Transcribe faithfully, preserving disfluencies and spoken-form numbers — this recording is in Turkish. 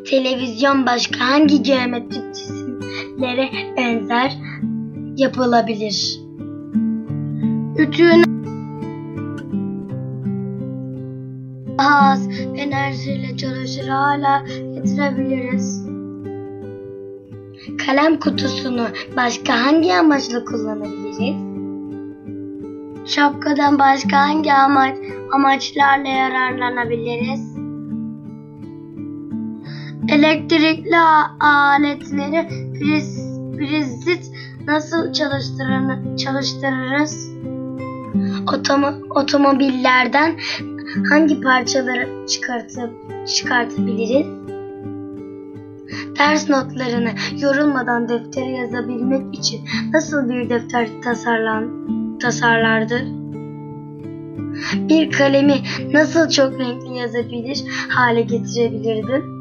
Televizyon başka hangi geometrik cisimlere benzer yapılabilir? Ütüyü daha az enerjiyle çalışır hale getirebiliriz. Kalem kutusunu başka hangi amaçla kullanabiliriz? Şapkadan başka hangi amaç, amaçlarla yararlanabiliriz? Elektrikli aletleri priz, prizsiz nasıl çalıştırırız? Otomo, otomobillerden hangi parçaları çıkartıp çıkartabiliriz? Ders notlarını yorulmadan deftere yazabilmek için nasıl bir defter tasarlan, tasarlardı? Bir kalemi nasıl çok renkli yazabilir hale getirebilirdin?